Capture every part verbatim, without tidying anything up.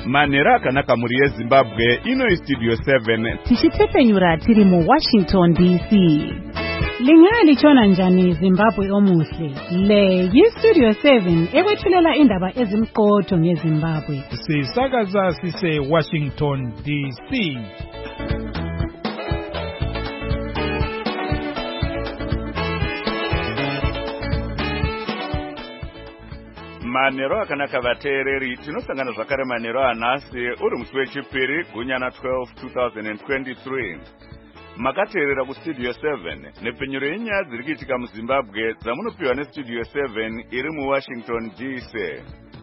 Manera akanaka muri yeZimbabwe ino Studio seven tichitepenyura tiri mu Washington D C. Lingali chona njani Zimbabwe omuhle. Le yi Studio seven ekwethulela indaba ezimqotho ngeZimbabwe. Sisakaza sise Washington D C. Manero akanaka vateereri tinosangana zvakare manero anhasi uri musi wechipiri gunyana twelve twenty twenty-three. Makateerera kuStudio seven nepfenyuro yenyaya dziri kuitika muZimbabwe dzamunopiwa neStudio seven iri muWashington D C.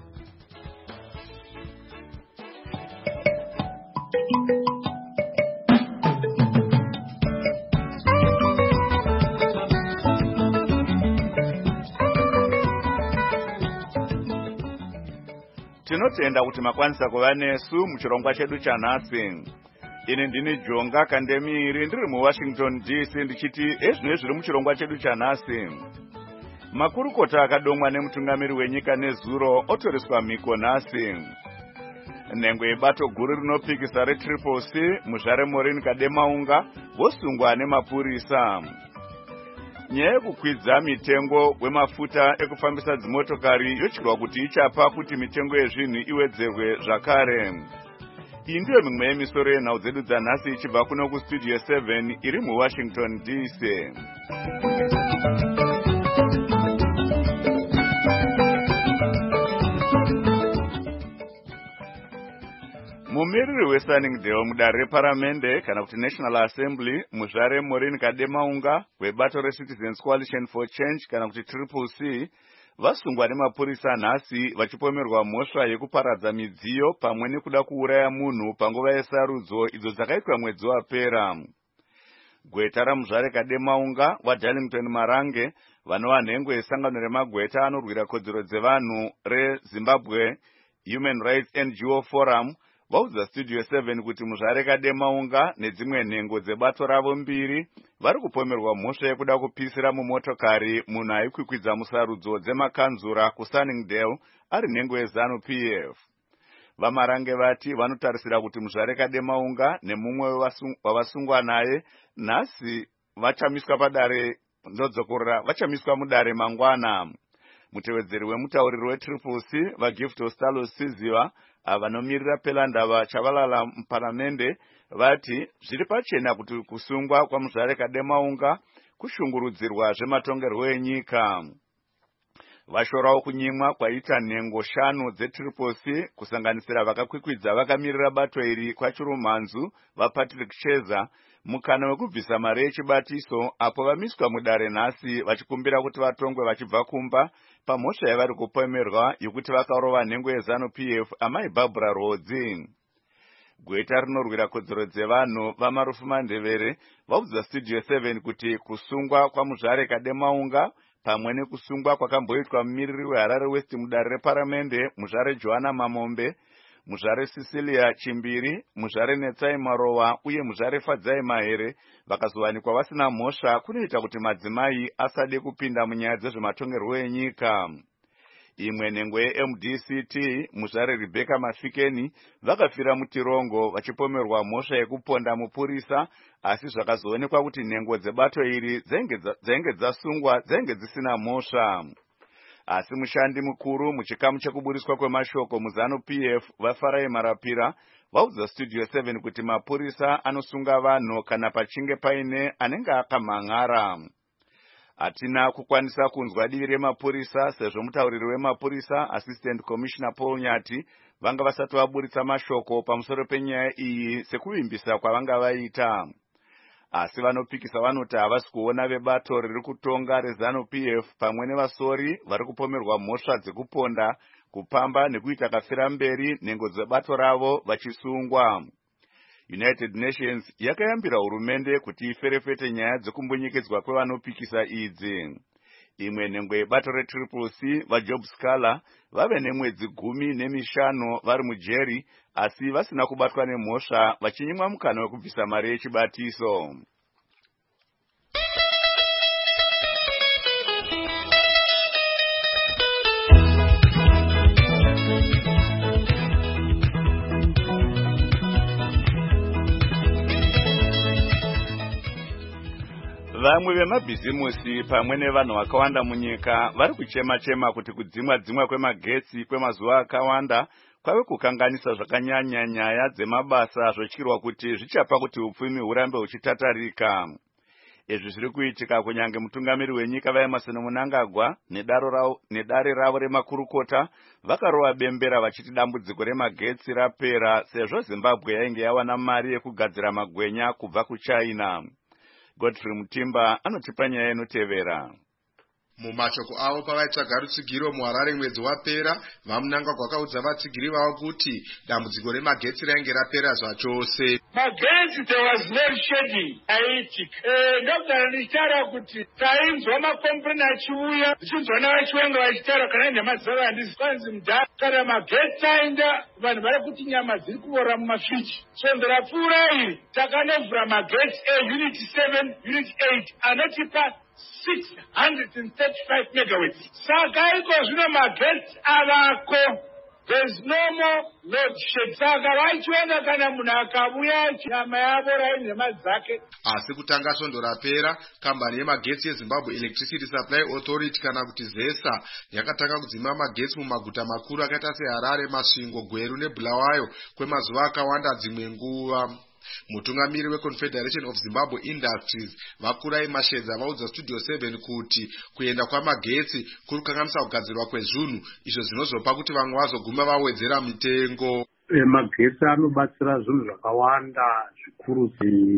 Tinotenda kuti makwanisa kuva nesu muchirongwa chedu chanhasi. Ini ndini Jonga Kandemiri ndiri muWashington D C ndichiti ezvino zviri muchirongwa chedu chanhasi. Makurukota akadomwa nemutungamiri wenyika nezuro otoreswa mhiko nhasi. Nhengo yebato guru rinopikisa reTriple C muzvare Maureen Kademaunga vosungwa nemapurisa. Nyaya yekukwidza mitengo wemafuta ekufambisa dzimotokari yochirwa kuti ichapa kuti mitengo yezvinhu iwedzerwe zvakare. Iyi ndiyo mimwe yemisoro yenhau dzedu dzanhasi ichibva kuno kuStudio seven iri muWashington D C. Mumiriri weSunningdale mudare reparamende kana kuti National Assembly muzvare Maureen Kademaunga webato reCitizens Coalition for Change kana kuti Triple C vasungwa nemapurisa nhasi vachipomerwa mhosva yekuparadza midziyo pamwe nekuda kuuraya munhu panguva yesarudzo idzo dzakaitwa mwedzi wapera. Gweta ramuzvare Kademaunga waDarlington Marange vanova nhengo yesangano remagweta anorwira kodzero dzevanhu reZimbabwe Human Rights N G O Forum vaudza Studio seven kuti muzvare Kademaunga nedzimwe nhengo dzebato ravo mbiri vari kupomerwa mhosva yekuda kupisira mumotokari munhu aikwikwidza musarudzo dzemakanzura kuSunningdale ari nhengo yeZanu P F. Vamarange vati vanotarisira kuti muzvare Kademaunga nemumwe wavasungwa naye nhasi vachamiswa padare ndodzokorora vachamiswa mudare mangwana. Mutevedzeri wemutauriri weTriple C vaGift Ostalo Siziva avanomiririra Pelandava Chavalala muparamende vati zviri pachena kuti kusungwa kwamuzvare Kademaunga kushungurudzirwa zvematongerwo enyika. Vashorawo kunyimwa kwaita nhengo shanu dzeTriple C kusanganisira vakakwikwidza vakamirira bato iri kwachirumhanzu vaPatrick Cheza mukana wekubvisa mari yechibatiso apo vamiswa mudare nhasi vachikumbira kuti vatongwe vachibva kumba pamhosva yavari kupomerwa yokuti vakarova nhengo yeZanu P F amai Barbara Rodzi. Gweta rinorwira kodzero dzevanhu vamarufu mandevere vaudza Studio seven kuti kusungwa kwamuzvare Kademaunga pamwe nekusungwa kwakamboitwa mumiriri weHarare West mudare reparamende muzvare Joanna Mamombe, muzvare Cecilia Chimbiri, muzvare Netsai Marowa uye muzvare Fadzai Mahere vakazowanikwa vasina mhosva kunoita kuti madzimai asade kupinda munyaya dzezvematongerwo enyika. Imwe nhengo yeM D C T muzvare Rebecca Mafikeni vakafira mutirongo vachipomerwa mhosva yekuponda mupurisa asi zvakazoonekwa kuti nhengo dzebato iri dzainge dzasungwa dzainge dzisina mhosva. Asi mushandi mukuru muchikamu chekuburiswa kwemashoko muZanu P F vaFarai Marapira vaudza Studio seven kuti mapurisa anosunga vanhu kana pachinge paine anenge akamhan'ara. Hatina kukwanisa kunzwa divi remapurisa sezvo mutauriri wemapurisa Assistant Commissioner Paul Nyati vanga vasati vaburitsa mashoko pamusoro penyaya iyi sekuvimbisa kwavanga vaita. Asi vanopikisa vanoti havasi kuona vebato riri kutonga reZanu P F pamwe nevasori vari kupomerwa mhosva dzekuponda, kupamba nekuita kafira mberi nhengo dzebato ravo vachisungwa. United Nations yakayambira hurumende kuti iferefete nyaya dzekumbunyikidzwa kwevanopikisa idzi. Imwe nhengo yebato reTriple C vaJob Scala vave nemwedzi gumi nemishanu vari mujeri asi vasina kubatwa nemhosva vachinyimwa mukana wekubvisa mari yechibatiso. vamwe vemabhizimusi pamwe nevanhu vakawanda munyika vari kuchema-chema kuti kudzimwa-dzimwa kwemagetsi kwemazuva akawanda kwave kukanganisa zvakanyanya nyaya dzemabasa zvotyirwa kuti zvichapa kuti upfumi hurambe huchitatarika. Izvi zviri kuitika kunyange mutungamiri wenyika vaEmerson Mnangagwa nedare ravo remakurukota vakarova bembera vachiti dambudziko remagetsi rapera sezvo Zimbabwe yainge yawana mari yekugadzira magwenya kubva kuChina. Godfrey Mutimba anotipa nyaya inotevera. Mumashoko avo pavaitsvaga rutsigiro muHarare mwedzi wapera, vaMnangagwa vakaudza vatsigiri vavo kuti dambudziko remagetsi rainge rapera zvachose. Magetsi there was no shedding aitic. Ndogara ndichitaura kuti tainzwa makompleni achiuya, ndichinzwa navachiwenga vachitaura kana nemazuva handisi kwanzi mudhara. Kana magetsi aenda, vanhu vari kuti nyama dziri kuora mumasvichi. Svondo rapfuura iri, takanovhura magetsi eunit seven, unit eight, anotipa six hundred thirty-five megawatts. Saka iko zvino magetsi avako. There's no more load shed. Saka vachiona kana munhu akabuya nyama yavo rainema dzake. Asi kutanga svondo rapera, kambani yemagetsi yeZimbabwe Electricity Supply Authority kana kuti ZESA yakatanga kudzima magetsi mumaguta makuru akaita seHarare, Masvingo, Gweru neBulawayo kwemazuva akawanda dzimwe nguva. Mutungamiri weConfederation of Zimbabwe Industries Vakurai Mashedza vaudza Studio seven kuti kuenda kwamagetsi kuri kukanganisa kugadzirwa kwezvinhu izvo zvinozopa kuti vamwe vazoguma vawedzera mitengo. Magetsi anobatsira zvinhu zvakawanda zvikuru,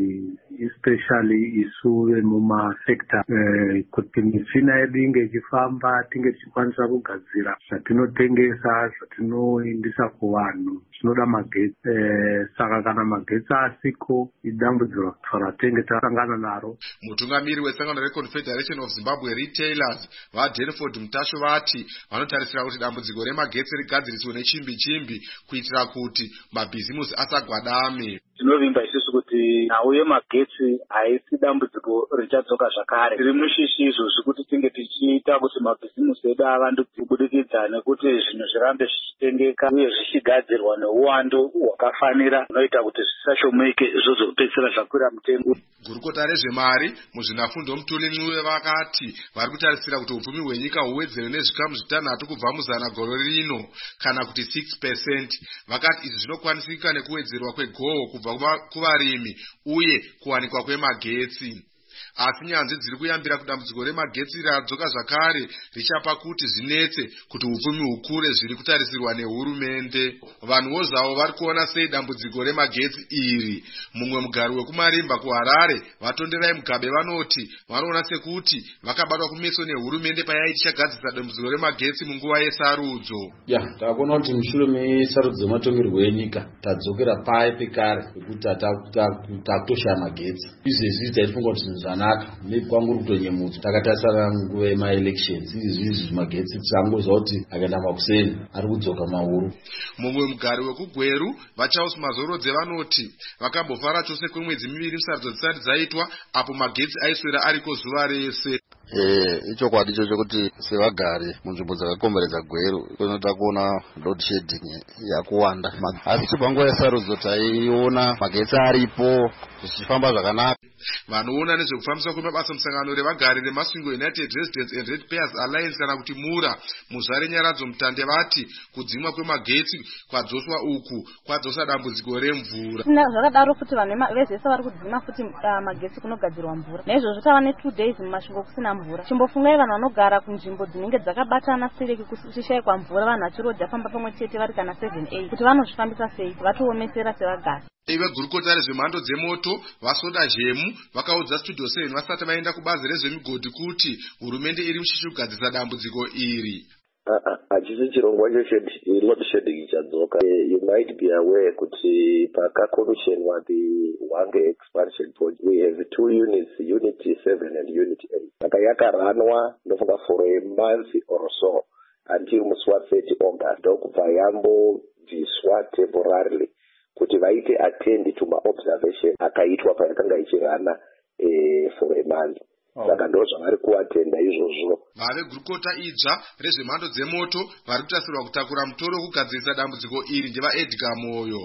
especially isu vemumasekta kuti michina yedu inge ichifamba, tinge tichikwanisa kugadzira zvatinotengesa, zvatinoindisa kuvanhu, zvinoda magetsi. Saka kana magetsi asiko, idambudziro ratenge tasangana naro. Mutungamiri wesangano reConfederation of Zimbabwe Retailers vaDelford Mutasho vati vanotarisira kuti dambudziko remagetsi rigadziriswe nechimbi chimbi kuitira kuti mabhizimusi asagwadame. Tinovimba isusu kuti nhau yemagetsi haisi dambudziko richadzoka zvakare. Tiri mushishi izvozvi kuti tinge tichiita kuti mabhizimusi edu avandudzwe kubudikidza nekuti zvinhu zvirambe zvichitengeka uye zvichigadzirwa neuwandu hwakafanira unoita kuti zvisashomeke zvozopedzisira zvakwira mutengo. Gurukota rezvemari muzvinafundo Mutuli Ncube vakati vari kutarisira kuti upfumi hwenyika huwedzere nezvikamu zvitanhatu kubva muzana gore rino kana kuti six percent. Vakati izvi zvinokwanisika nekuwedzerwa kwegoho kubva kuvarimi uye kuwanikwa kwemagetsi. Asi nyanzvi dziri kuyambira kudambudziko remagetsi radzoka zvakare richapa kuti zvinetse kuti upfumi hukure zviri kutarisirwa nehurumende. Vanhuwo zvavo vari kuona sei dambudziko remagetsi iri. Mumwe mugari wekumarimba kuHarare vatonderai Mugabe vanoti vanoona sekuti vakabatwa kumeso nehurumende payai tichagadzisa dambudziko remagetsi munguva yesarudzo. Ya, takaona kuti mushure mesarudzo dzematongerwo enyika tadzokera paye pekare pekuti takutoshaya magetsi. Izvezvi taifunga kuti zvinhu zvanaka nekwangu kutonyemudzwa takatarisana nguva yemaelections izvi magetsi tisangoziva kuti akaenda makuseni ari kudzoka mahuru. Mumwe mugari wekuGweru vaCharles Mazorodze vanoti vakambofara chose kwemwedzi miviri sarudzo dzisati dzaitwa apo magetsi aiswera ariko zuva rese. Eh, ichokwadi icho chokuti sevagari munzvimbo dzakakomberedza Gweru kunoita kuona load shedding yakuwanda. Asi panguva yesarudzo taiona magetsi aripo zvichifamba zvakanaka. Vanoona nezvekufambiswa kwemabasa musangano revagari reMasvingo United Residents and Ratepayers Alliance kana kuti MURA muzvare Nyaradzo Mutande vati kudzimwa kwemagetsi kwadzoswa uku kwadzosa dambudziko remvura. Zvakadaro futi vanhu vezesa vari kudzima futi magetsi kunogadzirwa mvura. Naizvozvo tava ne two days mumasvingo kusina mvura. Chimbofungai vanhu vanogara kunzvimbo dzinenge dzakabatana sereki kushaikwa mvura, vanhu vachirodha famba pamwe chete vari kana seven eight kuti vanozvifambisa sei vatoomesera sevagari. Ive gurukota rezvemhando dzemoto vaSoda Zhemu vakaudza Studio seven vasati vaenda kubazi rezvemigodhi kuti hurumende iri mushishi kugadzisa dambudziko iri. Hachisi chirongwa cheload shedding ichadzoka. You might be aware kuti pakakomishenwa the Hwange expansion project we have two units, unit seven and unit eight. Saka yakaranwa ndofunga for a month or so until musi wa thirty August ndokubva yambobviswa temporarily kuti vaite attend to my observation akaitwa payakanga ichirana eh, for a month. Saka ndo zvavari kuatenda izvozvo. Vave gurukota idzva rezvemhando dzemoto vari kutasirwa kutakura mutoro wekugadzirisa dambudziko iri ndeva Edgar Moyo.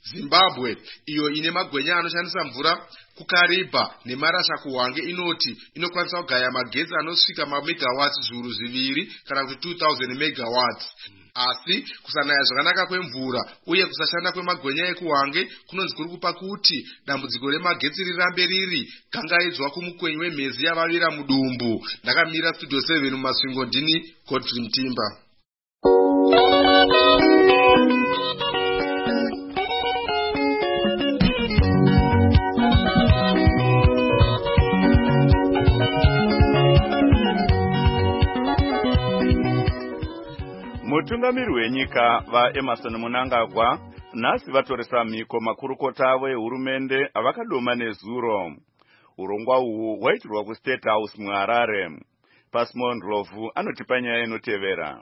Zimbabwe, iyo ine magwenya anoshandisa mvura kuKariba nemarasha kuHwange, inoti inokwanisa kugaya magetsi anosvika mamegawatts zviuru zviviri kana kuti two thousand megawatts. Asi kusanaya zvakanaka kwemvura uye kusashanda kwemagwenya ekuHwange kunonzi kuri kupa kuti dambudziko remagetsi rirambe riri gangaidzwa kumukwenyu wemhezi yavavira mudumbu. Ndakamira Studio seven mumasvingo, ndini Godfrey Mtimba. Mutungamiri wenyika vaEmmerson Mnangagwa nhasi vatoresa mhiko makurukota avo ehurumende avakadoma nezuro. Urongwa uhu hwaitirwa kuState House muHarare. Pasmon Ndlovu anotipa nyaya inotevera.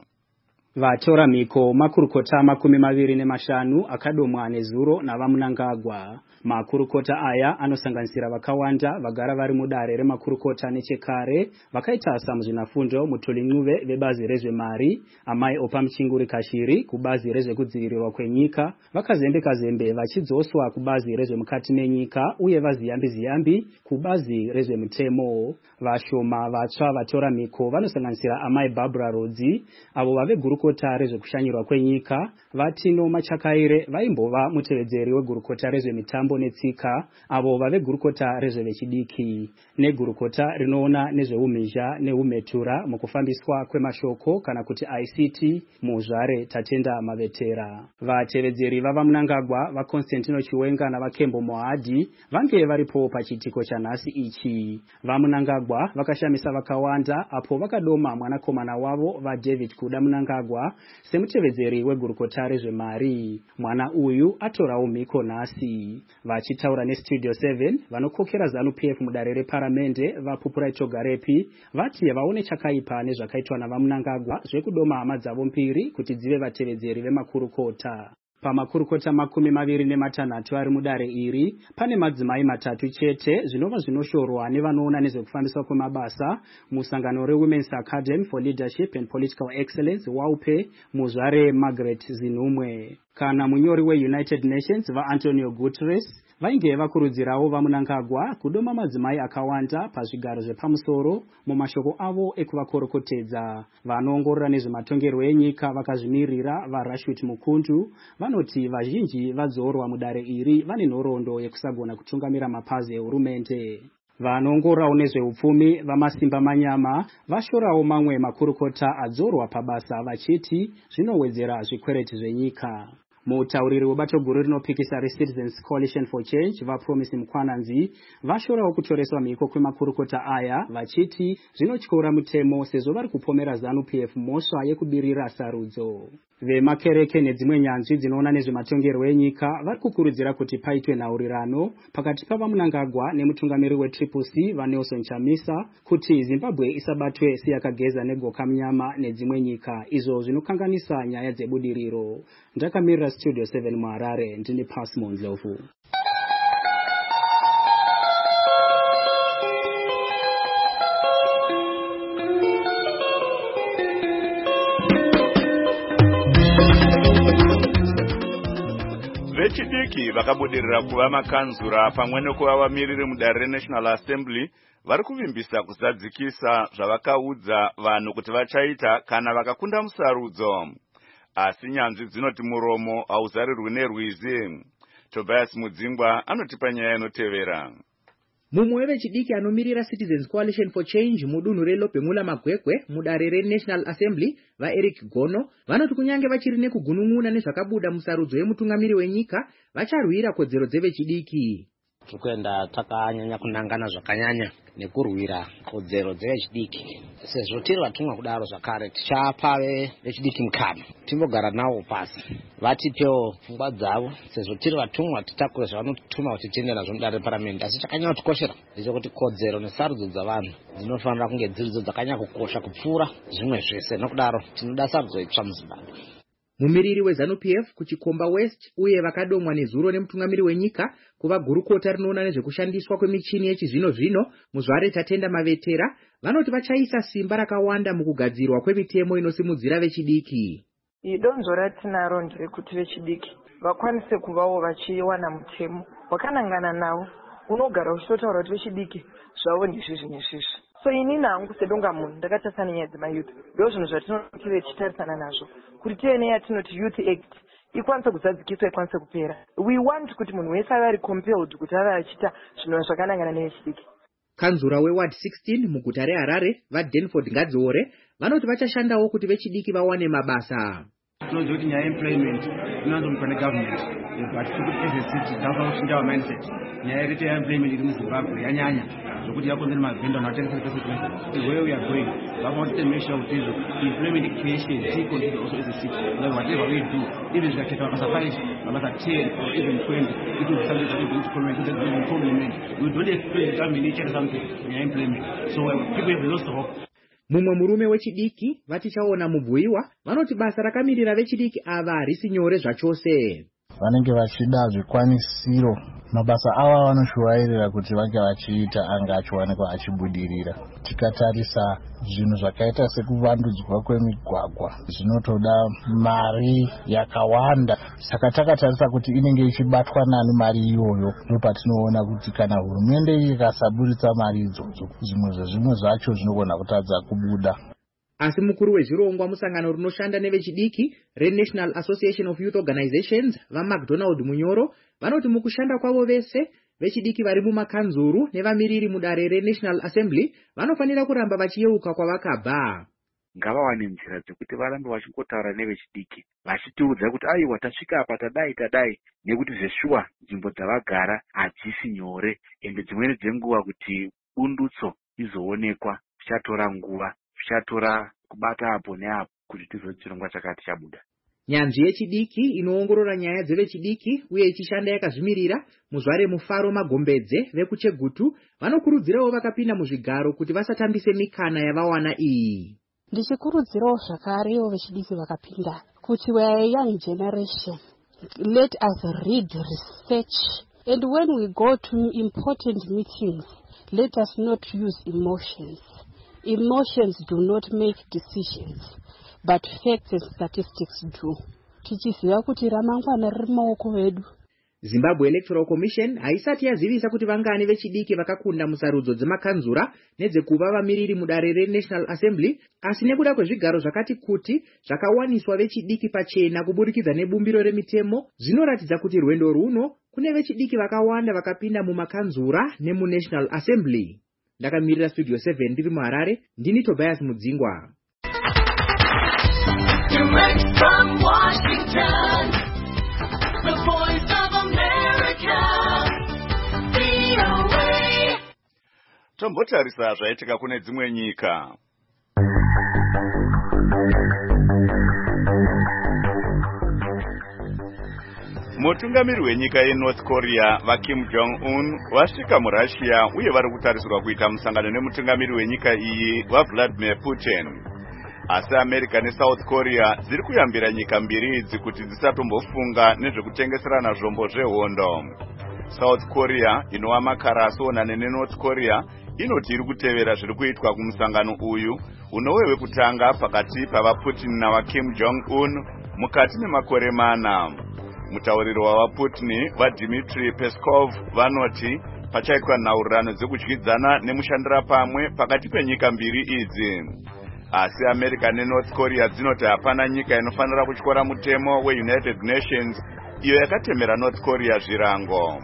Vatora mhiko makurukota makumi maviri nemashanu akadomwa nezuro navaMnangagwa. Makurukota aya anosanganisira vakawanda vagara vari mudare remakurukota nechekare, vakaita samuzvinafundo Mutoli Ncube vebazi rezvemari, Amai Opamuchinguri Kashiri kubazi rezvekudzivirirwa kwenyika, vakazembe zembe vachidzoswa kubazi rezvemukati menyika, uye vaziyambi ziyambi kubazi rezvemutemo. Vashoma vatsva vatora mhiko vanosanganisira Amai Barbara Rodzi, avo vave gurukota rezvekushanyirwa kwenyika, Vatino Machakaire vaimbova mutevedzeri wegurukota rezvemitambo netsika, avo vave gurukota rezvevechidiki, negurukota rinoona nezveumhizha neumetura mukufambiswa kwemashoko kana kuti I C T muZvare Tatenda Mavetera. Vatevedzeri vavaMnangagwa vaConstantino Chiwenga navaKembo Mohadhi vange varipo pachitiko chanhasi ichi. VaMnangagwa vakashamisa vakawanda apo vakadoma mwanakomana wavo vaDavid Kuda Mnangagwa semutevedzeri wegurukota rezvemari. Mwana uyu atorawo mhiko nhasi. Vachitaura neStudio seven, vanokokera ZANU P F mudare reparamende vaPupura Chogarepi vati vaone chakaipa nezvakaitwa navaMnangagwa zvekudoma hama dzavo mbiri kuti dzive vatevedzeri vemakurukota. Pamakurukota makumi maviri nematanhatu ari mudare iri, pane madzimai matatu chete zvinova zvinoshorwa nevanoona nezvekufambiswa kwemabasa musangano reWomen's Academy for Leadership and Political Excellence WAUPE muZvare Margaret Zinumwe. Kana munyori weUnited Nations vaAntonio Guterres vainge vakurudzirawo vaMnangagwa kudoma madzimai akawanda pazvigaro zvepamusoro mumashoko avo ekuvakorokotedza. Vanoongorora nezvematongerwo enyika vakazvimirira vaRashid Mukundu vanoti vazhinji vadzorwa mudare iri vane nhoroondo yekusagona kutungamira mapazi ehurumende. Vanoongorora nezveupfumi vamasimba manyama vashorawo mamwe makurukota adzorwa pabasa vachiti zvinowedzera zvikwereti zvenyika. Mutauriri webato guru rinopikisa reCitizens Coalition for Change vaPromise Mukwananzi vashorawo kutoreswa mhiko kwemakurukota aya vachiti zvinotyora mutemo sezvo vari kupomera ZANU P F mhosva yekubirira sarudzo. Vemakereke nedzimwe nyanzvi dzinoona nezvematongerwo enyika vari kukurudzira kuti paitwe nhaurirano pakati pavaMnangagwa nemutungamiri weTriple C vaNelson Chamisa kuti Zimbabwe isabatwe seyakageza negoka munyama nedzimwe nyika, izvo zvinokanganisa nyaya dzebudiriro. Ndakamirira Studio seven muHarare, ndini Pasmon Ndlovu. Vechidiki vakabudirira kuva makanzura pamwe nekuva vamiriri mudare reNational Assembly vari kuvimbisa kuzadzikisa zvavakaudza vanhu kuti vachaita kana vakakunda musarudzo. Asi nyanzvi dzinoti muromo hauzarirwi nerwizi. Tobias Mudzingwa anotipa nyaya inotevera. Mumwe wevechidiki anomirira Citizens Coalition for Change mudunhu reLobhemula Magwekwe mudare reNational Assembly vaEric Gono vanoti kunyange vachiri nekugunun'una nezvakabuda musarudzo yemutungamiri wenyika vacharwira kodzero dzevechidiki. Tikuenda takanyanya kunangana zvakanyanya nekurwira kodzero dzevechidiki. Sezvo tiri vatumwa kudaro zvakare tichapa vechidiki mukana timbogara nawo pasi vatipewo pfungwa dzavo. Sezvo tiri vatumwa titakure zvavanotuma kuti tiende nazvo mudare reparamende, asi chakanyanya kutikoshera ndechekuti kodzero nesarudzo dzavanhu dzinofanira kunge dziridzo dzakanyanya kukosha kupfuura zvimwe zvese. Nokudaro tinoda sarudzo itsva muZimbabwe. Mumiriri weZANU P F kuchikomba West uye vakadomwa nezuro nemutungamiri wenyika kuva gurukota rinoona nezvekushandiswa kwemichini yechizvino zvino muZvare Tatenda Mavetera vanoti vachaisa simba rakawanda mukugadzirwa kwemitemo inosimudzira vechidiki. Donzo ratinaro nderekuti vechidiki vakwanise kuvawo vachiwana mutemo wakanangana nawo unogara uchitotaura kuti vechidiki zvavo ndizvizvi nezvizvi. So ini nangu sedonga munhu ndakatarisa nenyaya dzemayouth ndo zvinhu zvatinoti vechitarisana nazvo kuti tive neyatinoti youth act ikwanise kuzadzikiswa ikwanise kupera. We want kuti munhu wese ave ari compelled kuti ave achiita zvinhu zvakanangana nevechidiki. Kanzura weward sixteen muguta reHarare vaDenford Ngadziore vanoti vachashandawo kuti vechidiki vawane mabasa. Tinoziva kuti nyaya employment inonzomutwa negovernment but as a city tava kuchinja mindset. Nyaya yekuti employment iri muZimbabwe yanyanya zvokuti yakonzera mavhenda anotengesa pese pese. Where we are going, we want to make sure kuti employment creation ticonsider also as a city. Like whatever we do, even if we take mabasa five, mabasa ten or even twenty, it will be something that we do to complement. We don't expect the government to change something in employment. So uh, people have lost hope. Mumwe murume wechidiki vatichaona mubhuyiwa vanoti basa rakamirira vechidiki ava harisi nyore zvachose. Vanenge vachida zvikwanisiro mabasa ava vanoshuvairira kuti vange vachiita anga achiwanikwa achibudirira. Tikatarisa zvinhu zvakaita sekuvandudzwa kwemigwagwa zvinotoda mari yakawanda, saka takatarisa kuti inenge ichibatwa nani mari iyoyo. Ndopatinoona kuti kana hurumende ikasaburitsa mari idzodzo zvimwe zvezvimwe zvacho zvinogona kutadza kubuda. Asi mukuru wezvirongwa musangano rinoshanda nevechidiki reNational Association of Youth Organizations vaMcDonald Munyoro vanoti mukushanda kwavo vese vechidiki vari mumakanzuru nevamiriri mudare reNational Assembly vanofanira kuramba vachiyeuka kwavakabva. Ngavawane nzira dzekuti varambe vachingotaura nevechidiki vachitiudza kuti aiwa tasvika apa tadai tadai nekuti zveshuwa nzvimbo dzavagara hadzisi nyore ende dzimweni dzenguva kuti bundutso izoonekwa zvichatora nguva, zvichatora kubata apo neapo kuti tizoti chirongwa chakati chabuda. Nyanzvi yechidiki inoongorora nyaya dzevechidiki uye ichishanda yakazvimirira muzvare Mufaro Magombedze vekuChegutu vanokurudzirawo vakapinda muzvigaro kuti vasatambise mikana yavawana iyi. Ndichikurudzirawo zvakarewo vechidiki vakapinda kuti we are a young generation. Let us read, research, and when we go to important meetings, let us not use emotions. Emotions do not make decisions, but facts and statistics do. Tichiziva kuti ramangwana riri mumaoko vedu. Zimbabwe Electoral Commission haisati yazivisa kuti vangani vechidiki vakakunda musarudzo dzemakanzura nedzekuva vamiriri mudare reNational Assembly, asi nekuda kwezvigaro zvakati kuti zvakawaniswa vechidiki pachena kuburikidza nebumbiro remitemo zvinoratidza kuti rwendo runo kune vechidiki vakawanda vakapinda mumakanzura nemuNational Assembly. Ndakamirira Studio seven ndiri muHarare, ndini Tobias Mudzingwa. Direct from Washington, the voice of America, V O A. Tombotarisa zvaitika kune dzimwe nyika. Mutungamiri wenyika yeNorth Korea vaKim Jong-un vasvika muRussia uye vari kutarisirwa kuita musangano nemutungamiri wenyika iyi vaVladimir Putin. Asi America neSouth Korea dziri kuyambira nyika mbiri idzi kuti dzisatombofunga nezvekutengeserana zvombo zvehondo. South Korea inova makara asonane neNorth Korea inoti iri kutevera zviri kuitwa kumusangano uyu unove wekutanga pakati pavaPutin navaKim Jong-un mukati memakore mana. Mutauriro wavaPutin vaDmitry Peskov vanoti pachaitwa nhaurirano dzekudyidzana nemushandira pamwe pakati penyika mbiri idzi. Asi America neNorth Korea dzinoti hapana nyika inofanira kutyora mutemo weUnited Nations iyo yakatemera North Korea zvirango.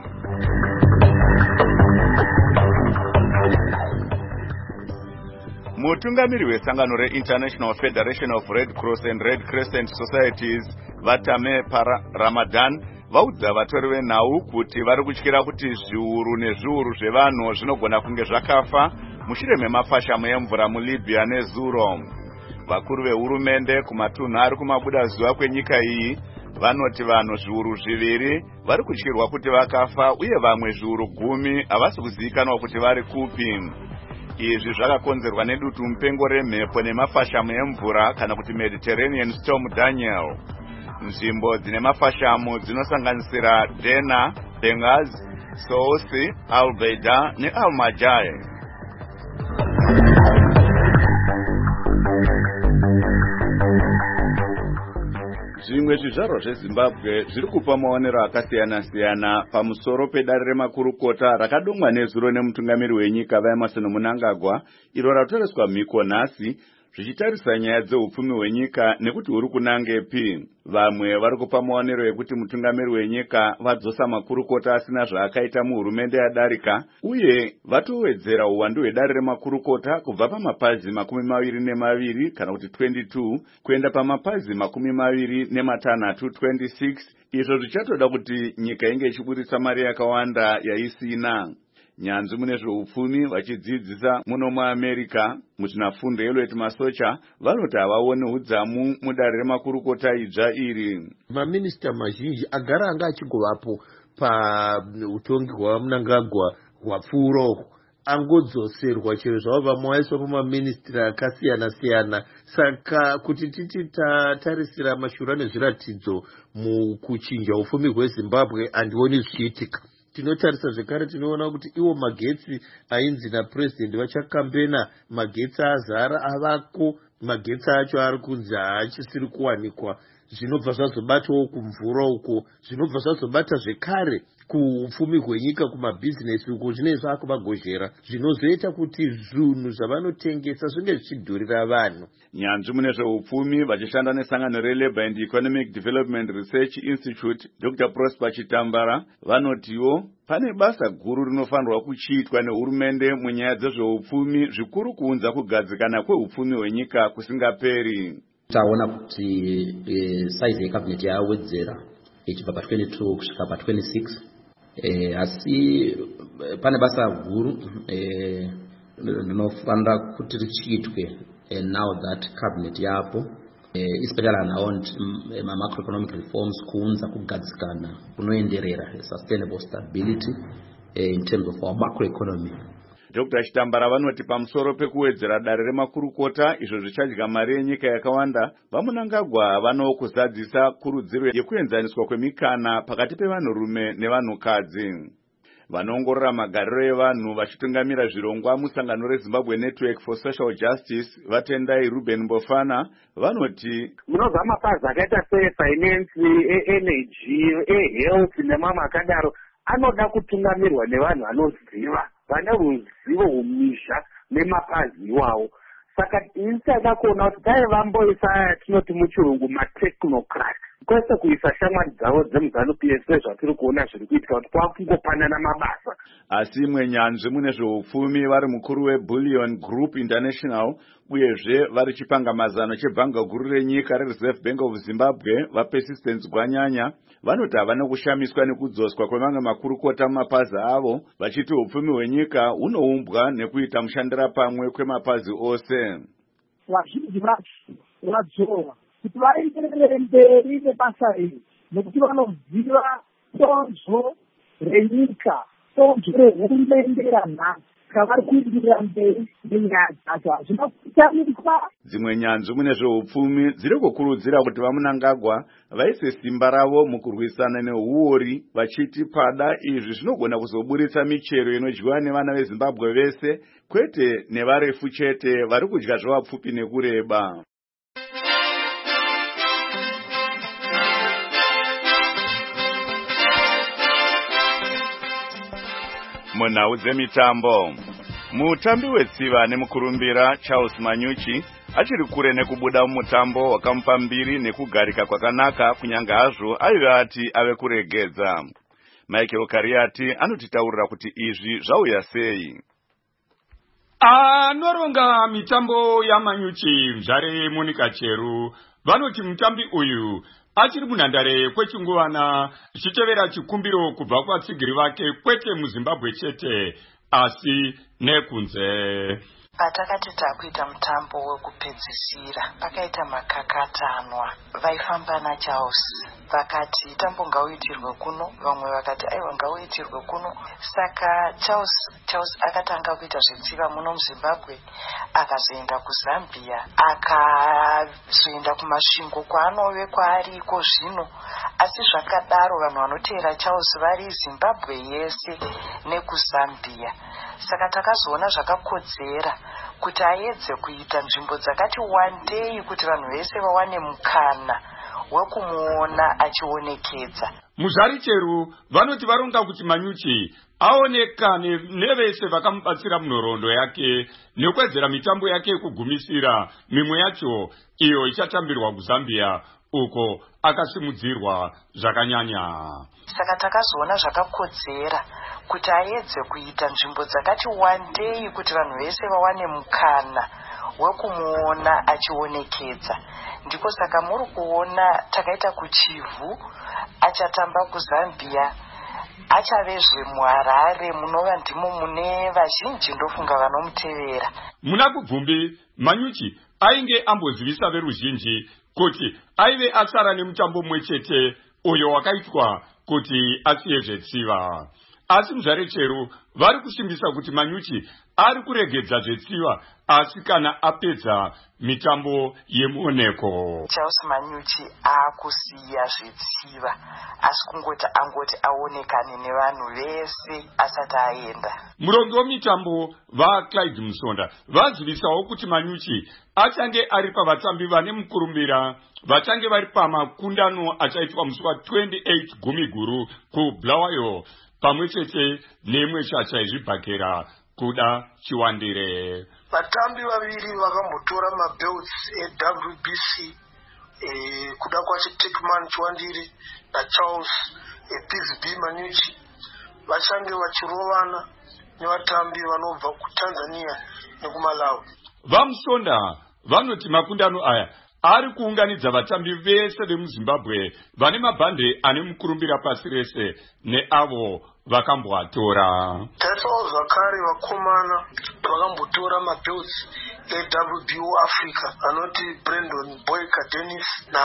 Mutungamiri wesangano reInternational Federation of Red Cross and Red Crescent Societies Vatame Para Ramadan vaudza vatori venhau kuti vari kutyira kuti zviuru nezviuru zvevanhu zvinogona kunge zvakafa mushure memafashamo emvura muLibya neZuro. Vakuru vehurumende kumatunhu ari kumabuda zuva kwenyika iyi vanoti vanhu zviuru zviviri vari kutyirwa kuti vakafa uye vamwe zviuru gumi havasi kuzivikanwa kuti vari kupi. Izvi zvakakonzerwa nedutu mupengo remhepo nemafashamo emvura kana kuti Mediterranean Storm Daniel. Nzvimbo dzine mafashamo dzinosanganisira Dena, Benghazi, Sousse, Al-Beida neAl-Majai. Zvimwe zvizvarwa zveZimbabwe zviri kupa maonero akasiyana-siyana pamusoro pedare remakurukota rakadongwa nezuro nemutungamiri wenyika Emmerson Mnangagwa, iro ratoreswa mhiko nhasi, zvichitarisa nyaya dzeupfumi hwenyika nekuti huri kunangepi. Vamwe vari kupa maonero ekuti mutungamiri wenyika vadzosa makurukota asina zvaakaita muhurumende yadarika, uye vatowedzera uwandu hwedare remakurukota kubva pamapazi makumi maviri nemaviri kana kuti twenty-two kuenda pamapazi makumi maviri nematanhatu twenty-six, izvo zvichatoda kuti nyika inge ichiburitsa mari yakawanda yaisina. Nyanzvi mune zveupfumi vachidzidzisa muno muAmerica muzvinafundo yeLoitt Masocha vanoti havaoni hudzamu mudare remakurukota idzva iri. Maminista mazhinji agara anga achigovapo pautongi hwaMnangagwa hwapfuuro angodzoserwa chero zvavo vamwe vaiswa pamaministri akasiyana-siyana. Saka kuti titi tatarisira mashura nezviratidzo mukuchinja upfumi hweZimbabwe handioni zvichiitika. Tinotarisa zvekare tinoona kuti iwo magetsi ainzi napresident vachakambena, magetsi azara avako, magetsi acho ari kunzi haachisiri kuwanikwa. Zvinobva zvazobatawo kumvura uko, zvinobva zvazobata zvekare kuupfumi hwenyika kumabhizinesi uko zvinenge zvakuvagozhera, zvinozoita kuti zvinhu zvavanotengesa zvinge zvichidhurira vanhu. Nyanzvi mune zveupfumi vachishanda nesangano reLabour and Economic Development Research Institute, Doctor Prosper Chitambara, vanotiwo pane basa guru rinofanirwa kuchiitwa nehurumende munyaya dzezveupfumi, zvikuru kuunza kugadzikana kweupfumi hwenyika kusingaperi. Taona kuti e, size yecabinet yawedzera ichibva pa twenty-two kusvika pa twenty-six. Eh, asi pane basa guru eh, rinofanira kuti richiitwe eh, now that cabinet yapo, eh, especially around um, macroeconomic reforms kuunza kugadzikana kunoenderera sustainable stability eh, in terms of our macroeconomy. Doctor Chitambara vanoti pamusoro pekuwedzera dare remakurukota izvo zvichadya mari yenyika yakawanda, vaMnangagwa vanowo kuzadzisa kurudziro yekuenzaniswa kwemikana pakati pevanhurume nevanhukadzi. Vanoongorora magariro evanhu vachitungamira zvirongwa musangano reZimbabwe Network for Social Justice, vatendai Ruben Mbofana, vanoti munobva mapazi akaita sefinance, energy, health nemamwe akadaro anoda kutungamirwa nevanhu vanoziva, vane ruzivo rwumisha nemapazi iwawo. Saka initaka kuona kuti dai vamboisa tinoti muchirungu matechnocrat kwese kuisa shamwari dzavo dzemuZANU-P F zvatiri kuona zviri kuitika kuti kwakungopanana mabasa. Asi imwe nyanzvi mune zveupfumi vari mukuru weBullion Group International uyezve vari chipanga mazano chebhanga guru renyika reReserve Bank of Zimbabwe vaPersistence Gwanyanya vanoti havana kushamiswa nekudzoswa kwemamwe makurukota mumapazi avo, vachiti upfumi hwenyika hunoumbwa nekuita mushandira pamwe kwemapazi ose. Vazhinji vacho vadzorwa kuti vaenderere mberi nebasa iri nekuti vanoziva donzvo renyika, donzvo rehurumende ranhasi, kavari kuenderera mberi nenyaya dzacho hazvina kutanikwa. Dzimwe nyanzvi mune zveupfumi dziri kukurudzira kuti vaMnangagwa vaise simba ravo mukurwisana neuori, vachiti pada izvi zvinogona kuzoburitsa michero inodyiwa nevana veZimbabwe vese, kwete nevarefu chete vari kudya zvavapfupi nekureba. Munhau dzemitambo, mutambi wetsiva nemukurumbira Charles Manyuchi achiri kure nekubuda mumutambo wakamupa mbiri nekugarika kwakanaka kunyange hazvo aiva ati ave kuregedza. Michael Kariati anotitaurira kuti izvi zvauya sei. Anoronga mitambo yaManyuchi Mzvare Monica Cheru vanoti mutambi uyu achiri munhandare kwechinguvana chitevera chikumbiro kubva kwatsigiri vake kwete muZimbabwe chete asi nekunze. Patakati takuita mutambo wekupedzisira pakaita makakatanwa vaifamba naCharles vakati tambo ngauitirwe kuno, vamwe vakati aiwa ngauitirwe kuno. Saka Charles, Charles akatanga kuita zvetsiva muno muZimbabwe, akazoenda kuZambia, akazoenda kumasvingo kwaanove kwaariko zvino. Asi zvakadaro vanhu vanoteera Charles vari Zimbabwe yese nekuZambia. Saka takazoona zvakakodzera kuti aedze kuita nzvimbo dzakati wandei kuti vanhu vese vawane mukana wekumuona achionekedza. Muzharicheru vanoti varonga kuti Manyuchi aonekane nevese vakamubatsira munhoroondo yake nekwedzera mitambo yake kugumisira mimwe yacho iyo ichatambirwa kuZambia uko akasimudzirwa zvakanyanya. Saka takazoona zvakakodzera kuti aedze kuita nzvimbo dzakati wandei kuti vanhu vese vawane mukana wekumuona achionekedza. Ndiko saka muri kuona takaita kuchivhu achatamba kuZambia, achavezve muHarare munova ndimo mune vazhinji ndofunga vanomutevera. Muna kubvumbi Manyuchi ainge ambozivisa veruzhinji kuti aive asara nemutambo mumwe chete uyo wakaitwa kuti asiye zvetsiva. Asi muzvarecheru vari kusimbisa kuti Manyuchi ari kuregedza zvetsiva asi kana apedza mitambo yemuoneko. Charles Manyuchi akusiya zvetsiva asi kungoti angoti aonekane nevanhu vese asati aenda. Murongo wemitambo vaClyde Musonda vazivisawo kuti Manyuchi achange ari pavatambi vane mukurumbira vachange vari pamakundano achaitwa musi wa twenty-eight Gumiguru kuBulawayo pamwe chete nemwe chacha yezvibhakera kuda chiwandire. Vatambi vaviri vakambotora mabelts eW B C eh, kuda kwacho Tekman Chiwandire naCharles eh, P V B Manyuchi vachange vachirovana nevatambi vanobva kuTanzania nekuMalawi. VaMusonda vanoti makundano aya ari kuunganidza vatambi vese vemuZimbabwe vane mabhande ane mukurumbira pasi rese neavo vakamboatora. Taitawo zvakare vakomana vakambotora mabelts eW B O Africa anoti Brandon Boyka Dennis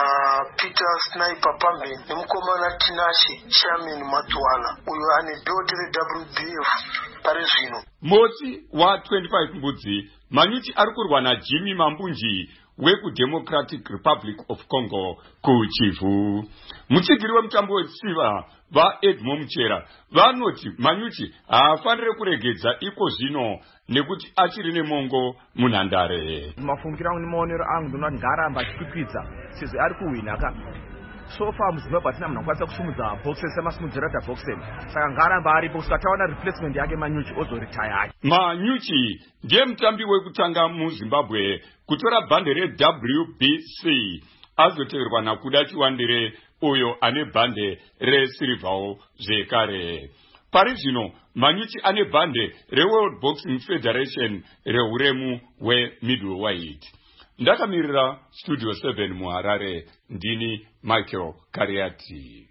naPeter Sniper Pamben nemukomana Tinashe Chairman Matwana uyo ane belt reW B F pari zvino. Motsi wa twenty-five Mbudzi Manyuchi ari kurwa naJimmy Mambunji weku-Democratic Republic of Congo kuchivhu. Mutsigiri wemutambo wetsiva vaEdmo Muchera vanoti Manyuchi haafanire kuregedza iko zvino nekuti achiri nemongo munhandare. Mafungiro angu nemaonero angu ndinoti ngaaramba achikwikwidza sezvo ari kuhwina ka. So far muZimbabwe hatina munhu akwanisa kusumudza boxes semasimudziro aita boxen. Saka ngaaramba aripo kusvika taona replacement yake Manyuchi ozoritaya. Manyuchi ndiye mutambi wekutanga muZimbabwe kutora bhande reW B C azoteverwa nakuda Chiwandire uyo ane bhande resirivhawo zvekare. Pari zvino Manyuchi ane bhande reWorld Boxing Federation reuremu hwemiddleweight. Ndakamirira Studio seven muHarare, ndini Michael Kariati.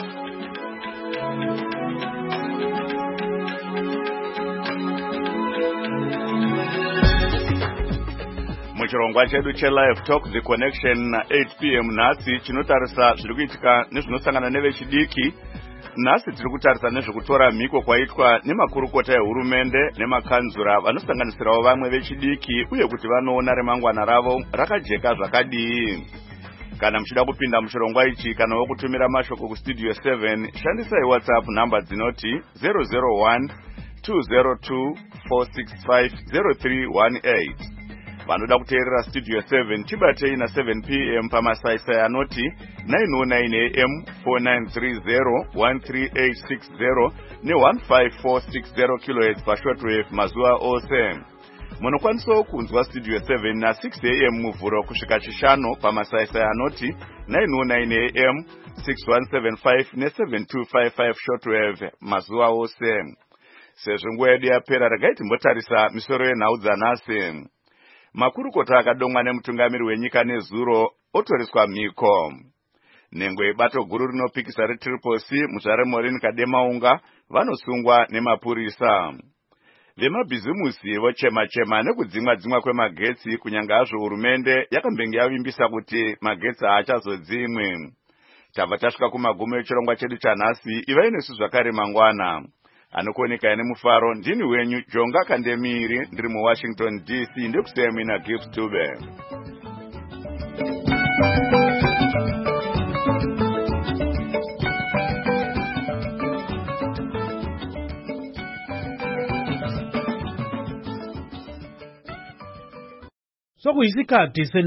Muchirongwa chedu cheLive Talk The Connection eight p m nhasi chinotarisa zviri kuitika nezvinosangana nevechidiki. Nhasi tiri kutarisa nezvekutora mhiko kwaitwa nemakurukota ehurumende nemakanzura vanosanganisirawo vamwe vechidiki uye kuti vanoona remangwana ravo rakajeka zvakadii. Kana muchida kupinda muchirongwa ichi kana wokutumira mashoko kustudio seven shandisai WhatsApp namba dzinoti zero zero one two zero two four six five zero three one eight. Vanoda kuteerera Studio seven chibatei na seven p m pamasaisai anoti nine oh nine a m four nine three zero one three eight six zero ne one five four six zero kilohertz pashortwave mazuva ose. Munokwanisawo kunzwa Studio seven na six a m muvhuro kusvika chishanu pamasaisai anoti nine oh nine a m six one seven five ne seven two five five shortwave mazuva ose. Sezvo nguva yedu yapera regai timbotarisa misoro yenhau dzanhasi. Makurukota akadomwa nemutungamiri wenyika nezuro otoriswa mhiko. Nhengo yebato guru rinopikisa reTriple C muzvare Maureen Kademaunga vanosungwa nemapurisa. Vemabhizimusi vochema-chema nekudzimwa-dzimwa kwemagetsi kunyanga hazvo hurumende yakambenge yavimbisa kuti magetsi haachazodzimwe. Tabva tasvika kumagumo echirongwa chedu chanhasi, ivai nesu zvakare mangwana. Anokuoneka nemufaro ndini wenyu Jonga Kandemiri ndiri muWashington D C ndikusiyai mina Gift Tube. Sokuyisikhathi